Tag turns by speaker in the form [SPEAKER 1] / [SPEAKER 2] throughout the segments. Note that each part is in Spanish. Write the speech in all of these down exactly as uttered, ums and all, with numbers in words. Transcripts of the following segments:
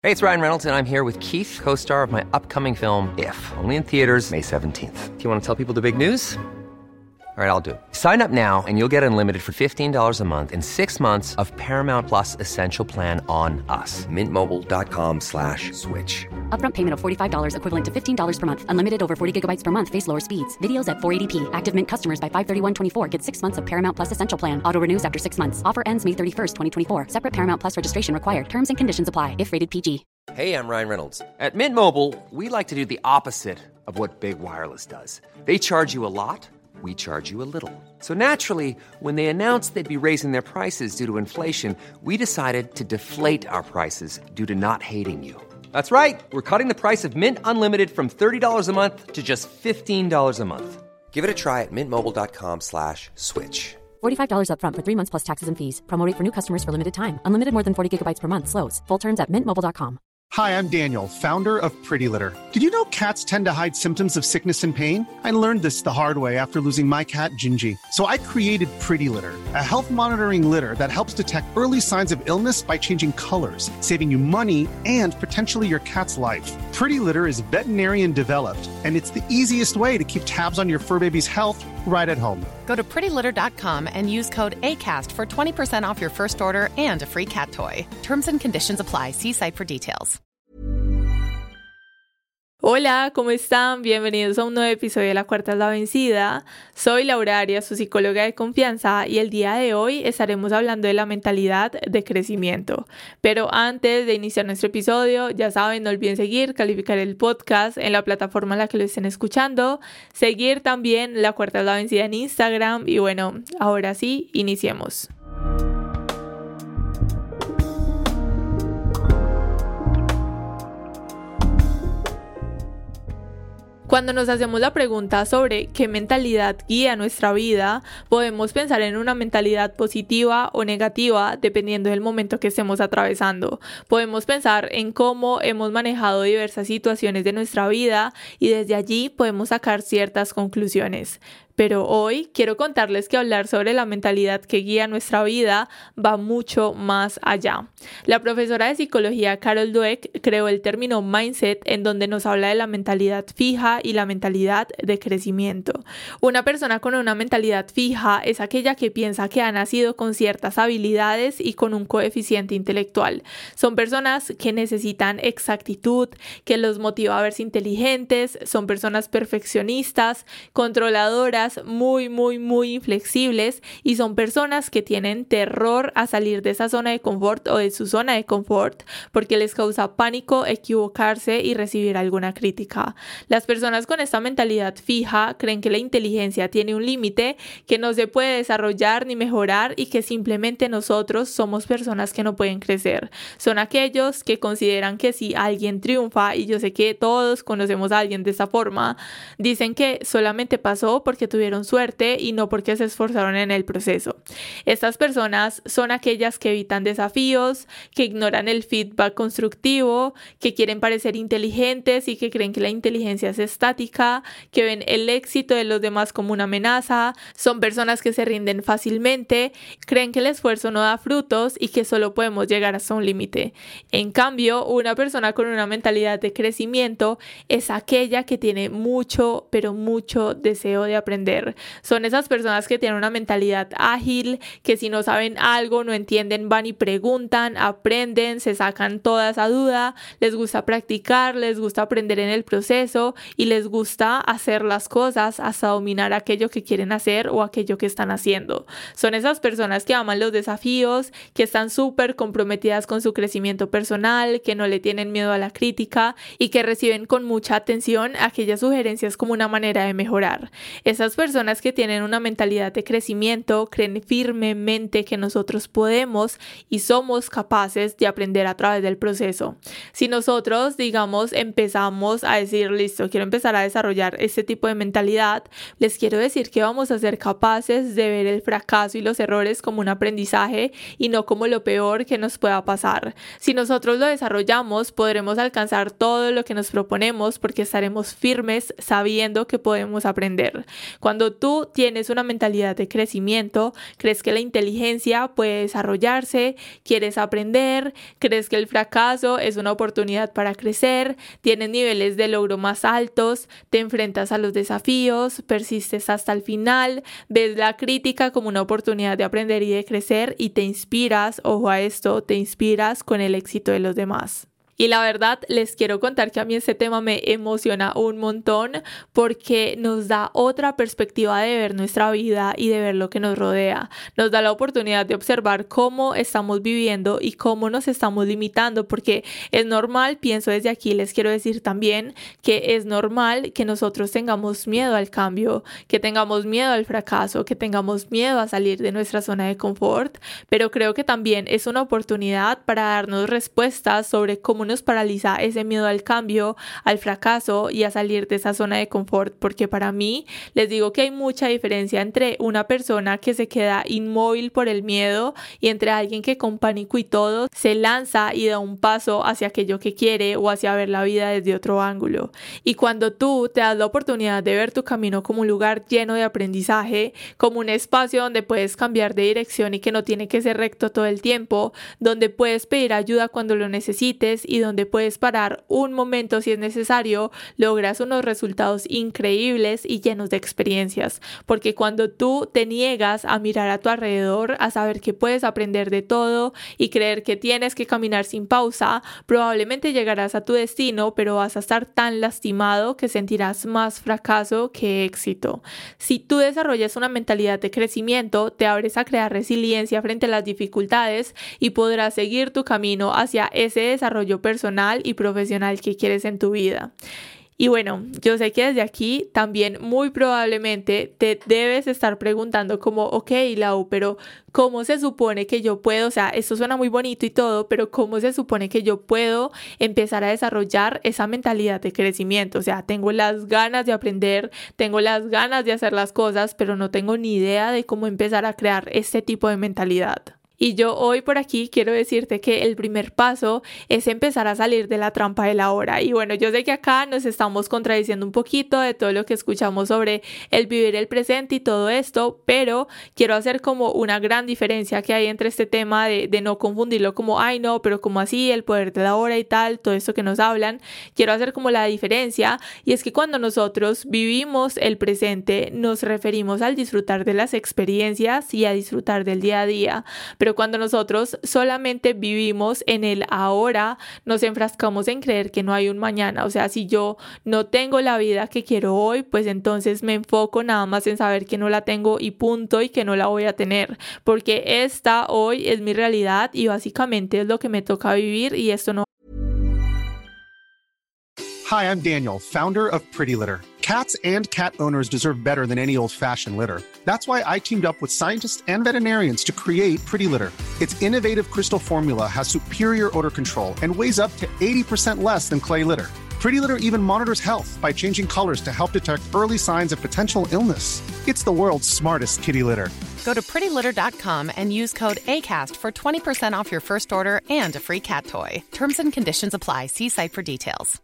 [SPEAKER 1] Hey, it's Ryan Reynolds, and I'm here with Keith, co-star of my upcoming film, If, only in theaters May seventeenth. Do you want to tell people the big news? All right, I'll do it. Sign up now and you'll get unlimited for fifteen dollars a month and six months of Paramount Plus Essential Plan on us. Mintmobile.com slash switch.
[SPEAKER 2] Upfront payment of forty-five dollars equivalent to fifteen dollars per month. Unlimited over forty gigabytes per month. Face lower speeds. Videos at four eighty p. Active Mint customers by five thirty-one twenty-four get six months of Paramount Plus Essential Plan. Auto renews after six months. Offer ends May thirty-first, twenty twenty-four. Separate Paramount Plus registration required. Terms and conditions apply if rated P G.
[SPEAKER 1] Hey, I'm Ryan Reynolds. At Mint Mobile, we like to do the opposite of what Big Wireless does. They charge you a lot. We charge you a little. So naturally, when they announced they'd be raising their prices due to inflation, we decided to deflate our prices due to not hating you. That's right. We're cutting the price of Mint Unlimited from thirty dollars a month to just fifteen dollars a month. Give it a try at mintmobile.com slash switch.
[SPEAKER 2] forty-five dollars upfront for three months plus taxes and fees. Promo rate for new customers for limited time. Unlimited more than forty gigabytes per month. Slows full terms at mint mobile dot com.
[SPEAKER 3] Hi, I'm Daniel, founder of Pretty Litter. Did you know cats tend to hide symptoms of sickness and pain? I learned this the hard way after losing my cat, Gingy. So I created Pretty Litter, a health monitoring litter that helps detect early signs of illness by changing colors, saving you money and potentially your cat's life. Pretty Litter is veterinarian developed, and it's the easiest way to keep tabs on your fur baby's health right at home.
[SPEAKER 4] Go to pretty litter dot com and use code ACAST for twenty percent off your first order and a free cat toy. Terms and conditions apply. See site for details.
[SPEAKER 5] Hola, ¿cómo están? Bienvenidos a un nuevo episodio de La Cuarta es la Vencida. Soy Laura Arias, su psicóloga de confianza, y el día de hoy estaremos hablando de la mentalidad de crecimiento. Pero antes de iniciar nuestro episodio, ya saben, no olviden seguir, calificar el podcast en la plataforma en la que lo estén escuchando, seguir también La Cuarta es la Vencida en Instagram y bueno, ahora sí, iniciemos. Cuando nos hacemos la pregunta sobre qué mentalidad guía nuestra vida, podemos pensar en una mentalidad positiva o negativa dependiendo del momento que estemos atravesando. Podemos pensar en cómo hemos manejado diversas situaciones de nuestra vida y desde allí podemos sacar ciertas conclusiones. Pero hoy quiero contarles que hablar sobre la mentalidad que guía nuestra vida va mucho más allá. La profesora de psicología Carol Dweck creó el término mindset, en donde nos habla de la mentalidad fija y la mentalidad de crecimiento. Una persona con una mentalidad fija es aquella que piensa que ha nacido con ciertas habilidades y con un coeficiente intelectual. Son personas que necesitan exactitud, que los motiva a verse inteligentes, son personas perfeccionistas, controladoras, muy, muy, muy inflexibles y son personas que tienen terror a salir de esa zona de confort o de su zona de confort porque les causa pánico equivocarse y recibir alguna crítica. Las personas con esta mentalidad fija creen que la inteligencia tiene un límite, que no se puede desarrollar ni mejorar y que simplemente nosotros somos personas que no pueden crecer. Son aquellos que consideran que si alguien triunfa, y yo sé que todos conocemos a alguien de esta forma, dicen que solamente pasó porque tuvieron suerte y no porque se esforzaron en el proceso. Estas personas son aquellas que evitan desafíos, que ignoran el feedback constructivo, que quieren parecer inteligentes y que creen que la inteligencia es estática, que ven el éxito de los demás como una amenaza, son personas que se rinden fácilmente, creen que el esfuerzo no da frutos y que solo podemos llegar hasta un límite. En cambio, una persona con una mentalidad de crecimiento es aquella que tiene mucho, pero mucho deseo de aprender. Son esas personas que tienen una mentalidad ágil, que si no saben algo, no entienden, van y preguntan, aprenden, se sacan toda esa duda, les gusta practicar, les gusta aprender en el proceso y les gusta hacer las cosas hasta dominar aquello que quieren hacer o aquello que están haciendo. Son esas personas que aman los desafíos, que están súper comprometidas con su crecimiento personal, que no le tienen miedo a la crítica y que reciben con mucha atención aquellas sugerencias como una manera de mejorar. Esas personas que tienen una mentalidad de crecimiento creen firmemente que nosotros podemos y somos capaces de aprender a través del proceso. Si nosotros, digamos, empezamos a decir, listo, quiero empezar a desarrollar este tipo de mentalidad, les quiero decir que vamos a ser capaces de ver el fracaso y los errores como un aprendizaje y no como lo peor que nos pueda pasar. Si nosotros lo desarrollamos, podremos alcanzar todo lo que nos proponemos porque estaremos firmes sabiendo que podemos aprender. Cuando tú tienes una mentalidad de crecimiento, crees que la inteligencia puede desarrollarse, quieres aprender, crees que el fracaso es una oportunidad para crecer, tienes niveles de logro más altos, te enfrentas a los desafíos, persistes hasta el final, ves la crítica como una oportunidad de aprender y de crecer y te inspiras, ojo a esto, te inspiras con el éxito de los demás. Y la verdad, les quiero contar que a mí este tema me emociona un montón porque nos da otra perspectiva de ver nuestra vida y de ver lo que nos rodea. Nos da la oportunidad de observar cómo estamos viviendo y cómo nos estamos limitando, porque es normal, pienso desde aquí, les quiero decir también que es normal que nosotros tengamos miedo al cambio, que tengamos miedo al fracaso, que tengamos miedo a salir de nuestra zona de confort, pero creo que también es una oportunidad para darnos respuestas sobre cómo nos paraliza ese miedo al cambio, al fracaso y a salir de esa zona de confort, porque para mí les digo que hay mucha diferencia entre una persona que se queda inmóvil por el miedo y entre alguien que con pánico y todo se lanza y da un paso hacia aquello que quiere o hacia ver la vida desde otro ángulo. Y cuando tú te das la oportunidad de ver tu camino como un lugar lleno de aprendizaje, como un espacio donde puedes cambiar de dirección y que no tiene que ser recto todo el tiempo, donde puedes pedir ayuda cuando lo necesites y donde puedes parar un momento si es necesario, logras unos resultados increíbles y llenos de experiencias. Porque cuando tú te niegas a mirar a tu alrededor, a saber que puedes aprender de todo y creer que tienes que caminar sin pausa, probablemente llegarás a tu destino, pero vas a estar tan lastimado que sentirás más fracaso que éxito. Si tú desarrollas una mentalidad de crecimiento, te abres a crear resiliencia frente a las dificultades y podrás seguir tu camino hacia ese desarrollo personal y profesional que quieres en tu vida. Y bueno, yo sé que desde aquí también muy probablemente te debes estar preguntando como, ok, Lau, pero ¿cómo se supone que yo puedo? O sea, esto suena muy bonito y todo, pero ¿cómo se supone que yo puedo empezar a desarrollar esa mentalidad de crecimiento? O sea, tengo las ganas de aprender, tengo las ganas de hacer las cosas, pero no tengo ni idea de cómo empezar a crear este tipo de mentalidad. Y yo hoy por aquí quiero decirte que el primer paso es empezar a salir de la trampa de la hora. Y bueno, yo sé que acá nos estamos contradiciendo un poquito de todo lo que escuchamos sobre el vivir el presente y todo esto, pero quiero hacer como una gran diferencia que hay entre este tema de, de no confundirlo como, ay no, pero como así, el poder de la hora y tal, todo esto que nos hablan. Quiero hacer como la diferencia y es que cuando nosotros vivimos el presente nos referimos al disfrutar de las experiencias y a disfrutar del día a día. Pero cuando nosotros solamente vivimos en el ahora, nos enfrascamos en creer que no hay un mañana. O sea, si yo no tengo la vida que quiero hoy, pues entonces me enfoco nada más en saber que no la tengo y punto, y que no la voy a tener. Porque esta hoy es mi realidad y básicamente es lo que me toca vivir y esto no.
[SPEAKER 3] Hi, I'm Daniel, founder of Pretty Litter. Cats and cat owners deserve better than any old-fashioned litter. That's why I teamed up with scientists and veterinarians to create Pretty Litter. Its innovative crystal formula has superior odor control and weighs up to eighty percent less than clay litter. Pretty Litter even monitors health by changing colors to help detect early signs of potential illness. It's the world's smartest kitty litter.
[SPEAKER 4] Go to pretty litter dot com and use code ACAST for twenty percent off your first order and a free cat toy. Terms and conditions apply. See site for details.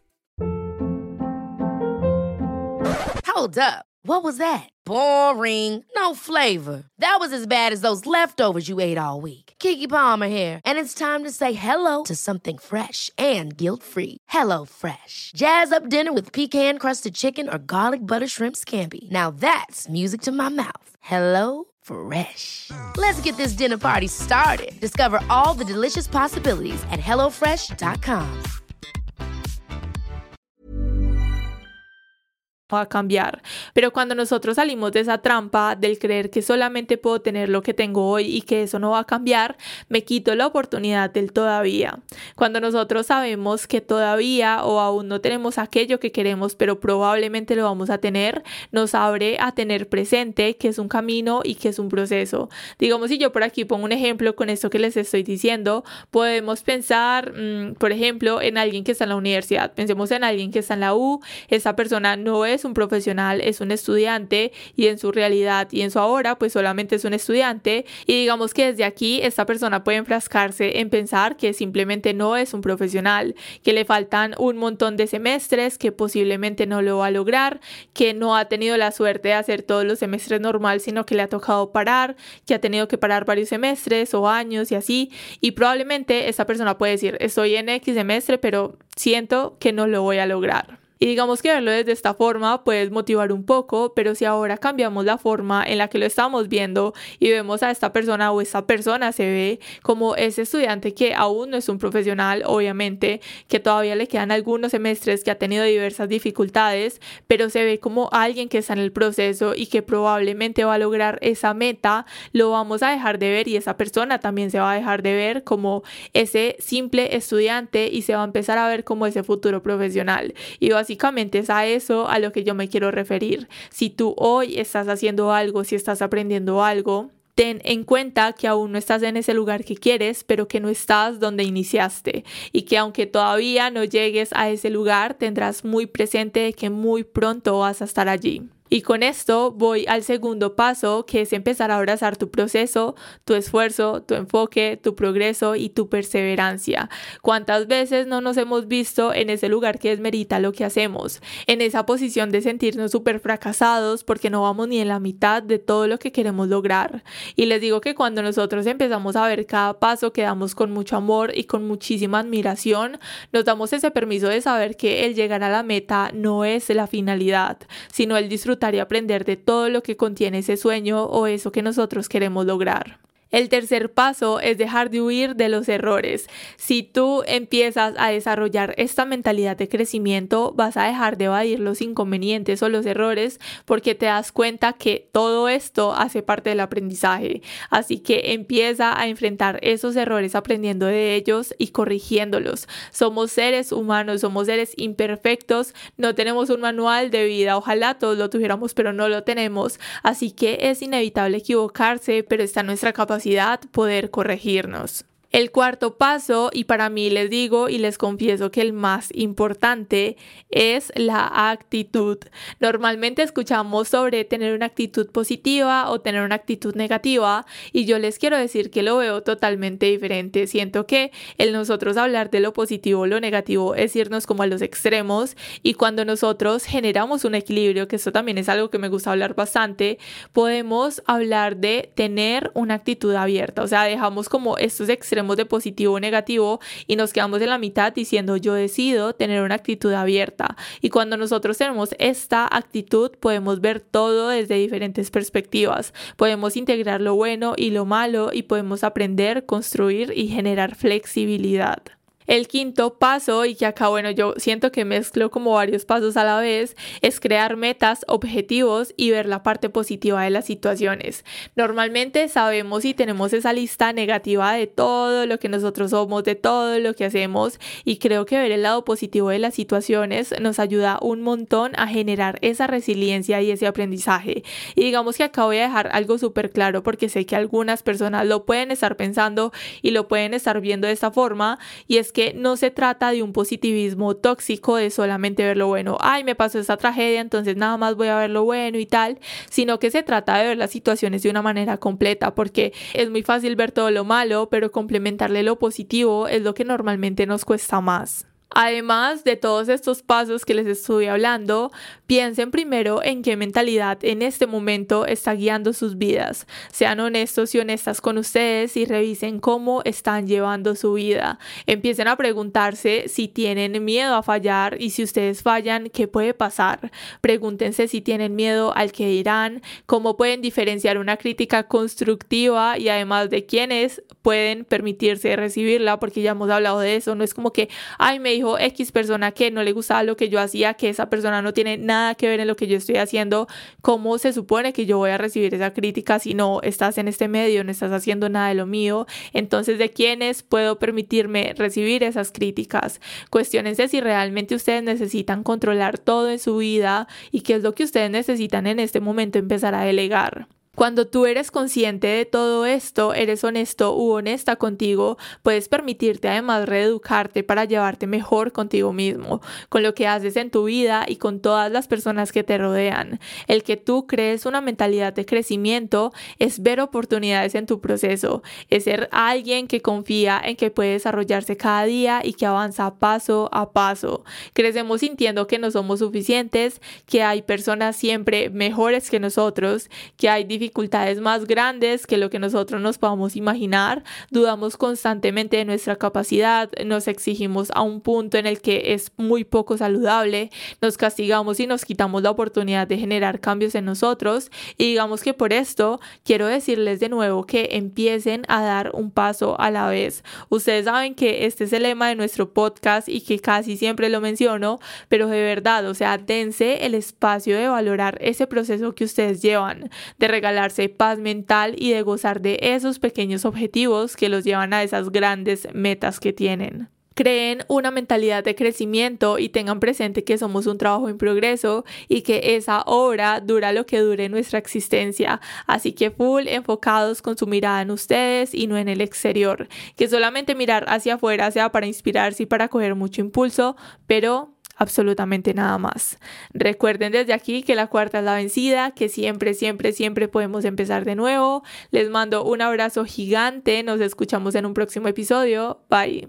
[SPEAKER 6] Hold up. What was that? Boring. No flavor. That was as bad as those leftovers you ate all week. Keke Palmer here, and it's time to say hello to something fresh and guilt-free. Hello Fresh. Jazz up dinner with pecan-crusted chicken or garlic butter shrimp scampi. Now that's music to my mouth. Hello Fresh. Let's get this dinner party started. Discover all the delicious possibilities at hello fresh dot com.
[SPEAKER 5] A cambiar, pero cuando nosotros salimos de esa trampa del creer que solamente puedo tener lo que tengo hoy y que eso no va a cambiar, me quito la oportunidad del todavía. Cuando nosotros sabemos que todavía o aún no tenemos aquello que queremos, pero probablemente lo vamos a tener, nos abre a tener presente que es un camino y que es un proceso. Digamos, si yo por aquí pongo un ejemplo con esto que les estoy diciendo, podemos pensar, mmm, por ejemplo, en alguien que está en la universidad. Pensemos en alguien que está en la U, esa persona no es es un profesional, es un estudiante y en su realidad y en su ahora pues solamente es un estudiante, y digamos que desde aquí esta persona puede enfrascarse en pensar que simplemente no es un profesional, que le faltan un montón de semestres, que posiblemente no lo va a lograr, que no ha tenido la suerte de hacer todos los semestres normal, sino que le ha tocado parar, que ha tenido que parar varios semestres o años y así, y probablemente esta persona puede decir, estoy en X semestre, pero siento que no lo voy a lograr. Y digamos que verlo desde esta forma puede motivar un poco, pero si ahora cambiamos la forma en la que lo estamos viendo y vemos a esta persona o esta persona se ve como ese estudiante que aún no es un profesional, obviamente, que todavía le quedan algunos semestres, que ha tenido diversas dificultades, pero se ve como alguien que está en el proceso y que probablemente va a lograr esa meta, lo vamos a dejar de ver y esa persona también se va a dejar de ver como ese simple estudiante y se va a empezar a ver como ese futuro profesional. Y básicamente Básicamente es a eso a lo que yo me quiero referir. Si tú hoy estás haciendo algo, si estás aprendiendo algo, ten en cuenta que aún no estás en ese lugar que quieres, pero que no estás donde iniciaste y que aunque todavía no llegues a ese lugar, tendrás muy presente que muy pronto vas a estar allí. Y con esto voy al segundo paso, que es empezar a abrazar tu proceso, tu esfuerzo, tu enfoque, tu progreso y tu perseverancia. ¿Cuántas veces no nos hemos visto en ese lugar que desmerita lo que hacemos? En esa posición de sentirnos súper fracasados porque no vamos ni en la mitad de todo lo que queremos lograr. Y les digo que cuando nosotros empezamos a ver cada paso que damos con mucho amor y con muchísima admiración, nos damos ese permiso de saber que el llegar a la meta no es la finalidad, sino el disfrutar y aprender de todo lo que contiene ese sueño o eso que nosotros queremos lograr. El tercer paso es dejar de huir de los errores. Si tú empiezas a desarrollar esta mentalidad de crecimiento, vas a dejar de evadir los inconvenientes o los errores porque te das cuenta que todo esto hace parte del aprendizaje. Así que empieza a enfrentar esos errores aprendiendo de ellos y corrigiéndolos. Somos seres humanos, somos seres imperfectos, no tenemos un manual de vida. Ojalá todos lo tuviéramos, pero no lo tenemos. Así que es inevitable equivocarse, pero está en nuestra capacidad poder corregirnos. El cuarto paso, y para mí les digo y les confieso que el más importante, es la actitud. Normalmente escuchamos sobre tener una actitud positiva o tener una actitud negativa y yo les quiero decir que lo veo totalmente diferente. Siento que el nosotros hablar de lo positivo o lo negativo es irnos como a los extremos, y cuando nosotros generamos un equilibrio, que esto también es algo que me gusta hablar bastante, podemos hablar de tener una actitud abierta. O sea, dejamos como estos extremos de positivo o negativo y nos quedamos en la mitad diciendo yo decido tener una actitud abierta. Y cuando nosotros tenemos esta actitud podemos ver todo desde diferentes perspectivas, podemos integrar lo bueno y lo malo y podemos aprender, construir y generar flexibilidad. El quinto paso, y que acá, bueno, yo siento que mezclo como varios pasos a la vez, es crear metas, objetivos y ver la parte positiva de las situaciones. Normalmente sabemos y tenemos esa lista negativa de todo lo que nosotros somos, de todo lo que hacemos, y creo que ver el lado positivo de las situaciones nos ayuda un montón a generar esa resiliencia y ese aprendizaje. Y digamos que acá voy a dejar algo súper claro porque sé que algunas personas lo pueden estar pensando y lo pueden estar viendo de esta forma, y es que no se trata de un positivismo tóxico de solamente ver lo bueno. Ay, me pasó esta tragedia, entonces nada más voy a ver lo bueno y tal, sino que se trata de ver las situaciones de una manera completa, porque es muy fácil ver todo lo malo, pero complementarle lo positivo es lo que normalmente nos cuesta más. Además de todos estos pasos que les estuve hablando, piensen primero en qué mentalidad en este momento está guiando sus vidas. Sean honestos y honestas con ustedes y revisen cómo están llevando su vida. Empiecen a preguntarse si tienen miedo a fallar, y si ustedes fallan, ¿qué puede pasar? Pregúntense si tienen miedo al que dirán, cómo pueden diferenciar una crítica constructiva y además de quiénes pueden permitirse recibirla, porque ya hemos hablado de eso. No es como que, ay, me dijo X persona que no le gustaba lo que yo hacía, que esa persona no tiene nada que ver en lo que yo estoy haciendo. ¿Cómo se supone que yo voy a recibir esa crítica si no estás en este medio, no estás haciendo nada de lo mío? Entonces, ¿de quiénes puedo permitirme recibir esas críticas? Cuestiónense si realmente ustedes necesitan controlar todo en su vida y qué es lo que ustedes necesitan en este momento empezar a delegar. Cuando tú eres consciente de todo esto, eres honesto u honesta contigo, puedes permitirte además reeducarte para llevarte mejor contigo mismo, con lo que haces en tu vida y con todas las personas que te rodean. El que tú crees una mentalidad de crecimiento es ver oportunidades en tu proceso, es ser alguien que confía en que puede desarrollarse cada día y que avanza paso a paso. Crecemos sintiendo que no somos suficientes, que hay personas siempre mejores que nosotros, que hay dificultades dificultades más grandes que lo que nosotros nos podamos imaginar, dudamos constantemente de nuestra capacidad, nos exigimos a un punto en el que es muy poco saludable, nos castigamos y nos quitamos la oportunidad de generar cambios en nosotros y digamos que por esto quiero decirles de nuevo que empiecen a dar un paso a la vez. Ustedes saben que este es el lema de nuestro podcast y que casi siempre lo menciono, pero de verdad, o sea, dense el espacio de valorar ese proceso que ustedes llevan, de regalar darse paz mental y de gozar de esos pequeños objetivos que los llevan a esas grandes metas que tienen. Creen una mentalidad de crecimiento y tengan presente que somos un trabajo en progreso y que esa obra dura lo que dure nuestra existencia. Así que full enfocados con su mirada en ustedes y no en el exterior. Que solamente mirar hacia afuera sea para inspirarse y para coger mucho impulso, pero absolutamente nada más. Recuerden desde aquí que la cuarta es la vencida, que siempre, siempre, siempre podemos empezar de nuevo. Les mando un abrazo gigante. Nos escuchamos en un próximo episodio. Bye.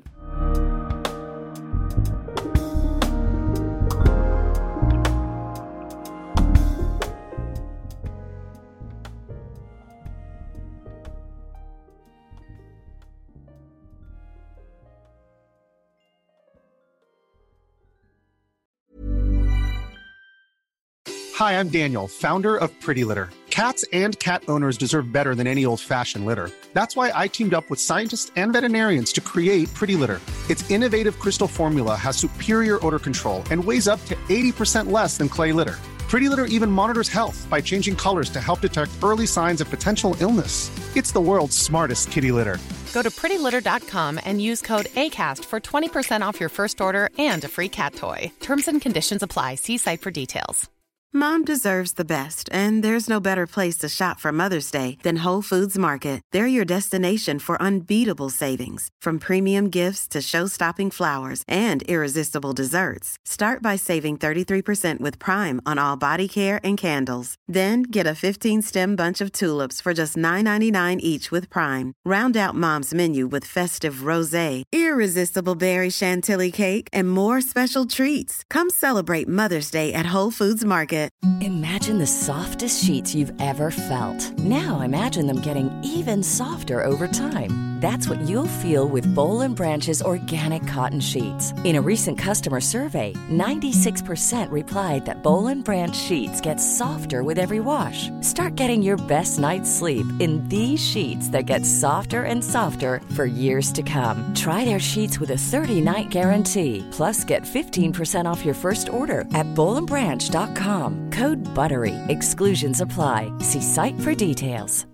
[SPEAKER 3] Hi, I'm Daniel, founder of Pretty Litter. Cats and cat owners deserve better than any old-fashioned litter. That's why I teamed up with scientists and veterinarians to create Pretty Litter. Its innovative crystal formula has superior odor control and weighs up to eighty percent less than clay litter. Pretty Litter even monitors health by changing colors to help detect early signs of potential illness. It's the world's smartest kitty litter.
[SPEAKER 4] Go to pretty litter dot com and use code ACAST for twenty percent off your first order and a free cat toy. Terms and conditions apply. See site for details.
[SPEAKER 7] Mom deserves the best, and there's no better place to shop for Mother's Day than Whole Foods Market. They're your destination for unbeatable savings, from premium gifts to show-stopping flowers and irresistible desserts. Start by saving thirty-three percent with Prime on all body care and candles. Then get a fifteen-stem bunch of tulips for just nine ninety-nine each with Prime. Round out Mom's menu with festive rosé, irresistible berry chantilly cake, and more special treats. Come celebrate Mother's Day at Whole Foods Market.
[SPEAKER 8] Imagine the softest sheets you've ever felt. Now imagine them getting even softer over time. That's what you'll feel with Boll and Branch's organic cotton sheets. In a recent customer survey, ninety-six percent replied that Boll and Branch sheets get softer with every wash. Start getting your best night's sleep in these sheets that get softer and softer for years to come. Try their sheets with a thirty-night guarantee. Plus, get fifteen percent off your first order at boll and branch dot com. Code BUTTERY. Exclusions apply. See site for details.